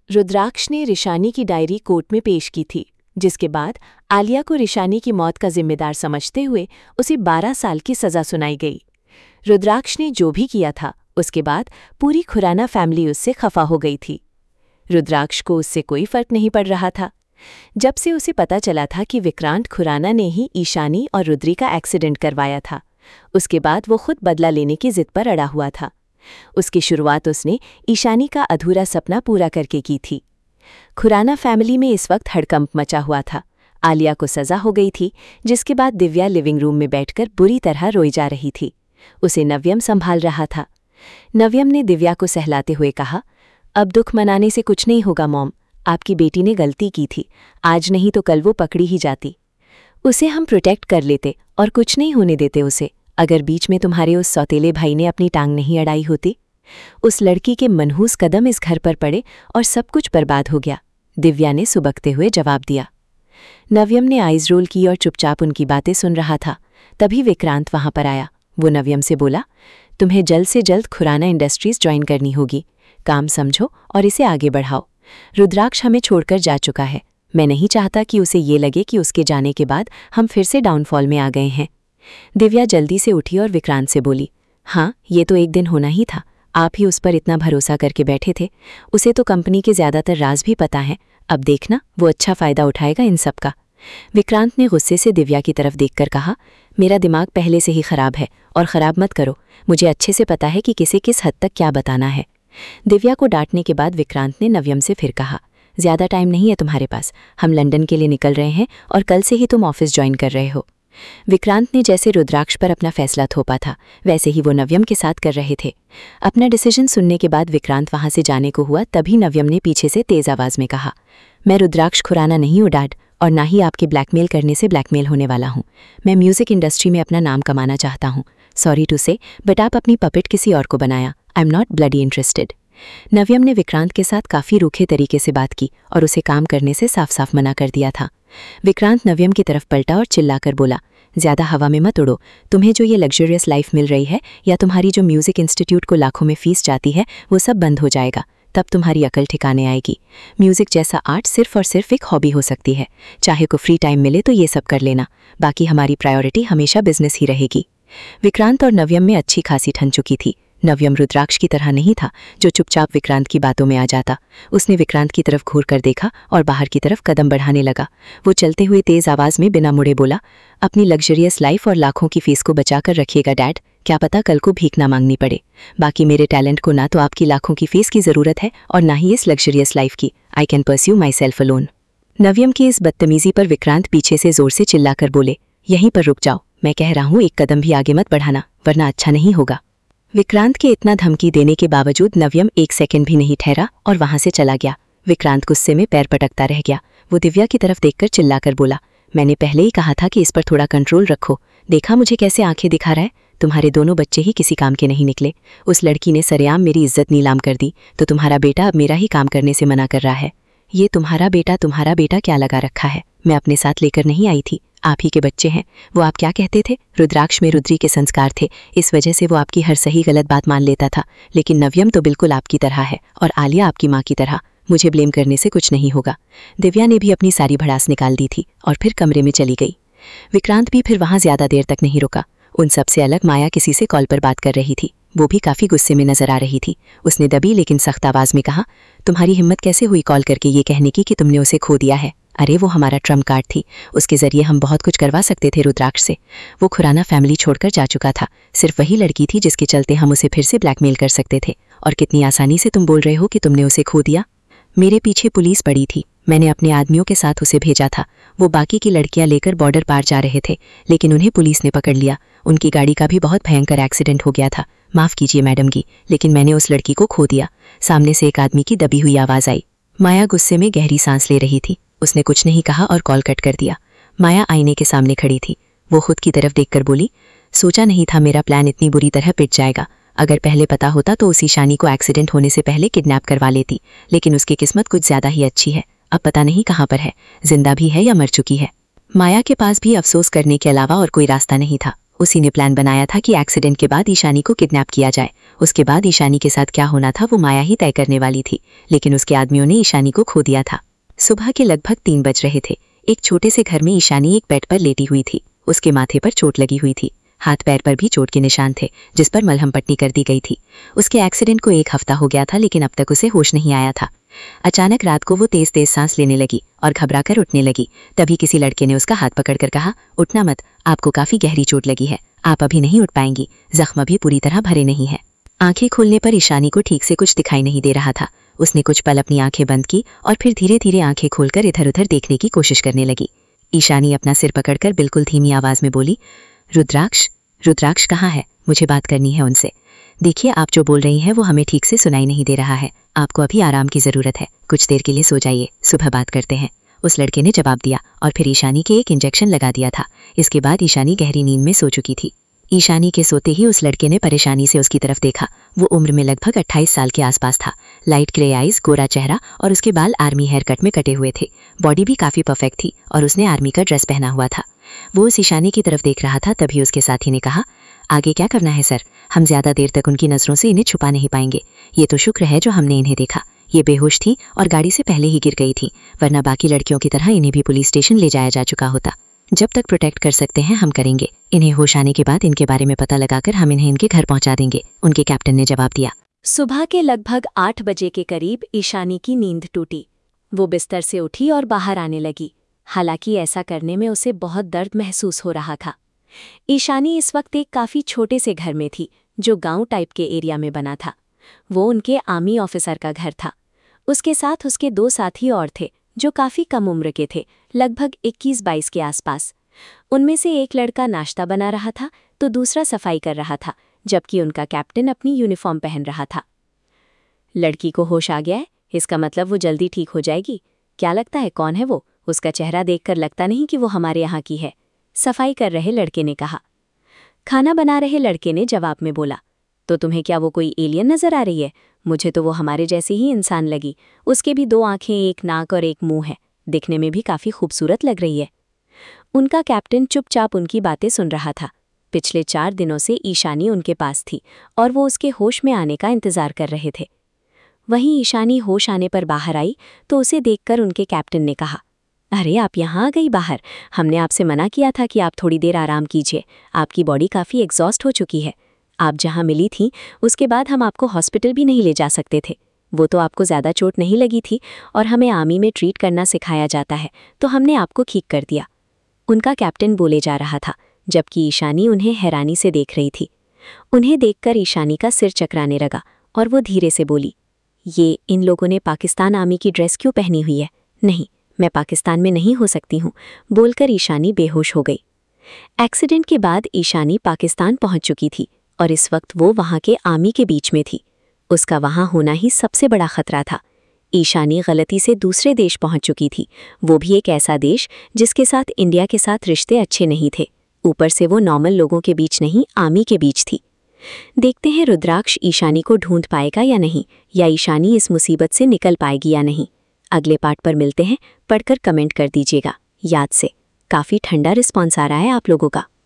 रुद्राक्ष ने रिशानी की diary court में पेश की थी, जिसके बाद आलिया को रिशानी की मौत का जिम्मेदार समझते हुए उसे 12 साल की सजा सुनाई गई। रुद्राक्ष ने जो भी किया था, उसके बाद पूरी खुराना फैमिली उससे खफा हो गई थी। रुद्राक्ष को उससे कोई फर्क नहीं पड़ रहा था। जब से उसे पता चला था कि विक्रांत खुराना ने ही ईशानी और रुद्री का एक्सीडेंट करवाया था, उसके बाद वो खुद बदला लेने की जिद पर अड़ा हुआ था। उसकी शुरुआत उसने ईशानी का अधूरा सपना पूरा करके की थी। खुराना फैमिली में इस वक्त हड़कंप मचा हुआ था। आलिया को सजा हो गई थी, जिसके बाद दिव्या लिविंग रूम में बैठकर बुरी तरह रोई जा रही थी। उसे नव्यम संभाल रहा था। नव्यम ने दिव्या को सहलाते हुए कहा, अब दुख मनाने से कुछ नहीं होगा मॉम, आपकी बेटी ने गलती की थी, आज नहीं तो कल वो पकड़ी ही जाती। उसे हम प्रोटेक्ट कर लेते और कुछ नहीं होने देते उसे, अगर बीच में तुम्हारे उस सौतेले भाई ने अपनी टांग नहीं अड़ाई होती। उस लड़की के मनहूस कदम इस घर पर पड़े और सब कुछ बर्बाद हो गया, दिव्या ने सुबकते हुए जवाब दिया। नव्यम ने आइज रोल की और चुपचाप उनकी बातें सुन रहा था। तभी विक्रांत वहां पर आया। वो नव्यम से बोला, तुम्हें जल्द से जल्द खुराना इंडस्ट्रीज ज्वाइन करनी होगी। काम समझो और इसे आगे बढ़ाओ। रुद्राक्ष हमें छोड़कर जा चुका है। मैं नहीं चाहता कि उसे ये लगे कि उसके जाने के बाद हम फिर से डाउनफॉल में आ गए हैं। दिव्या जल्दी से उठी और विक्रांत से बोली, हाँ, ये तो एक दिन होना ही था। आप ही उस पर इतना भरोसा करके बैठे थे। उसे तो कंपनी के ज़्यादातर राज भी पता है। अब देखना, वो अच्छा फ़ायदा उठाएगा इन सब का। विक्रांत ने गुस्से से दिव्या की तरफ देखकर कहा, मेरा दिमाग पहले से ही खराब है और ख़राब मत करो। मुझे अच्छे से पता है कि किसे किस हद तक क्या बताना है। दिव्या को डांटने के बाद विक्रांत ने नव्यम से फिर कहा, ज़्यादा टाइम नहीं है तुम्हारे पास। हम लंदन के लिए निकल रहे हैं और कल से ही तुम ऑफिस ज्वाइन कर रहे हो। विक्रांत ने जैसे रुद्राक्ष पर अपना फैसला थोपा था, वैसे ही वो नव्यम के साथ कर रहे थे। अपना डिसीजन सुनने के बाद विक्रांत वहां से जाने को हुआ, तभी नव्यम ने पीछे से तेज आवाज में कहा, मैं रुद्राक्ष खुराना नहीं हूँ डैड, और ना ही आपके ब्लैकमेल करने से ब्लैकमेल होने वाला हूँ। मैं म्यूजिक इंडस्ट्री में अपना नाम कमाना चाहता हूँ। सॉरी टू से, बट आप अपनी पपेट किसी और को बनाया। I am not bloody interested. Navyam ने विक्रांत के साथ काफ़ी रूखे तरीके से बात की और उसे काम करने से साफ साफ मना कर दिया था। विक्रांत नव्यम की तरफ पलटा और चिल्लाकर बोला, ज़्यादा हवा में मत उड़ो। तुम्हें जो ये लग्जरियस लाइफ मिल रही है या तुम्हारी जो म्यूज़िक इंस्टीट्यूट को लाखों में फीस जाती है, वो सब बंद हो जाएगा। तब तुम्हारी अकल ठिकाने आएगी। म्यूज़िक जैसा आर्ट सिर्फ और सिर्फ एक हॉबी हो सकती है। चाहे को फ्री टाइम मिले तो ये सब कर लेना, बाकी हमारी प्रायोरिटी हमेशा बिजनेस ही रहेगी। विक्रांत और नव्यम में अच्छी खासी ठन चुकी थी। नव्यम रुद्राक्ष की तरह नहीं था जो चुपचाप विक्रांत की बातों में आ जाता। उसने विक्रांत की तरफ घूर कर देखा और बाहर की तरफ कदम बढ़ाने लगा। वो चलते हुए तेज आवाज में बिना मुड़े बोला, अपनी लग्जरियस लाइफ और लाखों की फीस को बचा कर रखिएगा डैड, क्या पता कल को भीख ना मांगनी पड़े। बाकी मेरे टैलेंट को ना तो आपकी लाखों की फीस की ज़रूरत है और ना ही इस लग्जरियस लाइफ की। I can pursue myself alone. Navyam की इस बदतमीजी पर विक्रांत पीछे से जोर से चिल्लाकर बोले, यहीं पर रुक जाओ, मैं कह रहा हूँ, एक कदम भी आगे मत बढ़ाना, वरना अच्छा नहीं होगा। विक्रांत के इतना धमकी देने के बावजूद नव्यम एक सेकंड भी नहीं ठहरा और वहां से चला गया। विक्रांत गुस्से में पैर पटकता रह गया। वो दिव्या की तरफ देखकर चिल्लाकर बोला, मैंने पहले ही कहा था कि इस पर थोड़ा कंट्रोल रखो। देखा मुझे कैसे आंखें दिखा रहा है। तुम्हारे दोनों बच्चे ही किसी काम के नहीं निकले। उस लड़की ने सरेआम मेरी इज्जत नीलाम कर दी, तो तुम्हारा बेटा अब मेरा ही काम करने से मना कर रहा है। ये तुम्हारा बेटा क्या लगा रखा है? मैं अपने साथ लेकर नहीं आई थी, आप ही के बच्चे हैं। वो आप क्या कहते थे, रुद्राक्ष में रुद्री के संस्कार थे, इस वजह से वो आपकी हर सही गलत बात मान लेता था। लेकिन नव्यम तो बिल्कुल आपकी तरह है और आलिया आपकी माँ की तरह। मुझे ब्लेम करने से कुछ नहीं होगा। दिव्या ने भी अपनी सारी भड़ास निकाल दी थी और फिर कमरे में चली गई। विक्रांत भी फिर वहां ज्यादा देर तक नहीं रुका। उन सबसे अलग माया किसी से कॉल पर बात कर रही थी। वो भी काफ़ी गुस्से में नजर आ रही थी। उसने दबी लेकिन सख्त आवाज़ में कहा, तुम्हारी हिम्मत कैसे हुई कॉल करके ये कहने की कि तुमने उसे खो दिया है? अरे वो हमारा ट्रम्प कार्ड थी, उसके ज़रिए हम बहुत कुछ करवा सकते थे रुद्राक्ष से। वो खुराना फैमिली छोड़कर जा चुका था। सिर्फ वही लड़की थी जिसके चलते हम उसे फिर से ब्लैकमेल कर सकते थे। और कितनी आसानी से तुम बोल रहे हो कि तुमने उसे खो दिया। मेरे पीछे पुलिस पड़ी थी, मैंने अपने आदमियों के साथ उसे भेजा था। वो बाकी की लड़कियां लेकर बॉर्डर पार जा रहे थे, लेकिन उन्हें पुलिस ने पकड़ लिया। उनकी गाड़ी का भी बहुत भयंकर एक्सीडेंट हो गया था। माफ़ कीजिए मैडम जी, लेकिन मैंने उस लड़की को खो दिया। सामने से एक आदमी की दबी हुई आवाज़ आई। माया गुस्से में गहरी सांस ले रही थी। उसने कुछ नहीं कहा और कॉल कट कर दिया। माया आईने के सामने खड़ी थी। वो खुद की तरफ देखकर बोली, सोचा नहीं था मेरा प्लान इतनी बुरी तरह पिट जाएगा। अगर पहले पता होता तो उसी ईशानी को एक्सीडेंट होने से पहले किडनैप करवा लेती, लेकिन उसकी किस्मत कुछ ज़्यादा ही अच्छी है। अब पता नहीं कहाँ पर है, जिंदा भी है या मर चुकी है। माया के पास भी अफसोस करने के अलावा और कोई रास्ता नहीं था। उसी ने प्लान बनाया था कि एक्सीडेंट के बाद ईशानी को किडनैप किया जाए। उसके बाद ईशानी के साथ क्या होना था वो माया ही तय करने वाली थी, लेकिन उसके आदमियों ने ईशानी को खो दिया था। सुबह के लगभग 3 बज रहे थे। एक छोटे से घर में ईशानी एक बेड पर लेटी हुई थी। उसके माथे पर चोट लगी हुई थी, हाथ पैर पर भी चोट के निशान थे जिस पर मलहम पट्टी कर दी गई थी। उसके एक्सीडेंट को 1 हफ्ता हो गया था, लेकिन अब तक उसे होश नहीं आया था। अचानक रात को वो तेज तेज सांस लेने लगी और घबराकर उठने लगी। तभी किसी लड़के ने उसका हाथ पकड़कर कहा, उठना मत, आपको काफी गहरी चोट लगी है, आप अभी नहीं उठ पाएंगी, जख्म भी पूरी तरह भरे नहीं है। आंखें खोलने पर ईशानी को ठीक से कुछ दिखाई नहीं दे रहा था। उसने कुछ पल अपनी आंखें बंद की और फिर धीरे धीरे आंखें खोलकर इधर उधर देखने की कोशिश करने लगी। ईशानी अपना सिर पकड़कर बिल्कुल धीमी आवाज में बोली, रुद्राक्ष, रुद्राक्ष कहाँ है? मुझे बात करनी है उनसे। देखिए, आप जो बोल रही हैं वो हमें ठीक से सुनाई नहीं दे रहा है, आपको अभी आराम की जरूरत है, कुछ देर के लिए सो जाइए, सुबह बात करते हैं। उस लड़के ने जवाब दिया और फिर ईशानी के एक इंजेक्शन लगा दिया था। इसके बाद ईशानी गहरी नींद में सो चुकी थी। ईशानी के सोते ही उस लड़के ने परेशानी से उसकी तरफ देखा। वो उम्र में लगभग 28 साल के आसपास था। लाइट ग्रे आइज, गोरा चेहरा और उसके बाल आर्मी हेयर कट में कटे हुए थे। बॉडी भी काफी परफेक्ट थी और उसने आर्मी का ड्रेस पहना हुआ था। वो उस ईशानी की तरफ देख रहा था। तभी उसके साथी ने कहा, आगे क्या करना है सर? हम ज्यादा देर तक उनकी नजरों से इन्हें छुपा नहीं पाएंगे। ये तो शुक्र है जो हमने इन्हें देखा। ये बेहोश थी और गाड़ी से पहले ही गिर गई थी, वरना बाकी लड़कियों की तरह इन्हें भी पुलिस स्टेशन ले जाया जा चुका होता। जब तक प्रोटेक्ट कर सकते हैं हम करेंगे। इन्हें होश आने के बाद इनके बारे में पता लगाकर हम इन्हें इनके घर पहुंचा देंगे, उनके कैप्टन ने जवाब दिया। सुबह के लगभग 8 बजे के करीब ईशानी की नींद टूटी। वो बिस्तर से उठी और बाहर आने लगी। हालांकि ऐसा करने में उसे बहुत दर्द महसूस हो रहा था। ईशानी इस वक्त एक काफ़ी छोटे से घर में थी जो गांव टाइप के एरिया में बना था। वो उनके आर्मी ऑफिसर का घर था। उसके साथ उसके 2 साथी और थे जो काफ़ी कम उम्र के थे, लगभग 21-22 के आसपास। उनमें से एक लड़का नाश्ता बना रहा था तो दूसरा सफाई कर रहा था, जबकि उनका कैप्टन अपनी यूनिफॉर्म पहन रहा था। लड़की को होश आ गया है, इसका मतलब वो जल्दी ठीक हो जाएगी। क्या लगता है कौन है वो? उसका चेहरा देखकर लगता नहीं कि वो हमारे यहाँ की है, सफाई कर रहे लड़के ने कहा। खाना बना रहे लड़के ने जवाब में बोला, तो तुम्हें क्या वो कोई एलियन नजर आ रही है? मुझे तो वो हमारे जैसी ही इंसान लगी। उसके भी 2 आंखें, एक नाक और एक मुंह है, दिखने में भी काफी खूबसूरत लग रही है। उनका कैप्टन चुपचाप उनकी बातें सुन रहा था। पिछले 4 दिनों से ईशानी उनके पास थी और वो उसके होश में आने का इंतजार कर रहे थे। वहीं ईशानी होश आने पर बाहर आई तो उसे देखकर उनके कैप्टन ने कहा, अरे आप यहाँ आ गई बाहर। हमने आपसे मना किया था कि आप थोड़ी देर आराम कीजिए, आपकी बॉडी काफ़ी एग्जॉस्ट हो चुकी है। आप जहाँ मिली थी उसके बाद हम आपको हॉस्पिटल भी नहीं ले जा सकते थे। वो तो आपको ज़्यादा चोट नहीं लगी थी और हमें आर्मी में ट्रीट करना सिखाया जाता है, तो हमने आपको ठीक कर दिया। उनका कैप्टन बोले जा रहा था, जबकि ईशानी उन्हें हैरानी से देख रही थी। उन्हें देखकर ईशानी का सिर चकराने लगा और वो धीरे से बोली, ये इन लोगों ने पाकिस्तान आर्मी की ड्रेस क्यों पहनी हुई है? नहीं, मैं पाकिस्तान में नहीं हो सकती हूँ, बोलकर ईशानी बेहोश हो गई। एक्सीडेंट के बाद ईशानी पाकिस्तान पहुंच चुकी थी और इस वक्त वो वहां के आर्मी के बीच में थी। उसका वहां होना ही सबसे बड़ा खतरा था। ईशानी गलती से दूसरे देश पहुंच चुकी थी, वो भी एक ऐसा देश जिसके साथ इंडिया के साथ रिश्ते अच्छे नहीं थे। ऊपर से वो नॉर्मल लोगों के बीच नहीं, आर्मी के बीच थी। देखते हैं रुद्राक्ष ईशानी को ढूंढ पाएगा या नहीं, या ईशानी इस मुसीबत से निकल पाएगी या नहीं। अगले पार्ट पर मिलते हैं, पढ़कर कमेंट कर दीजिएगा। याद से काफ़ी ठंडा रिस्पॉन्स आ रहा है आप लोगों का।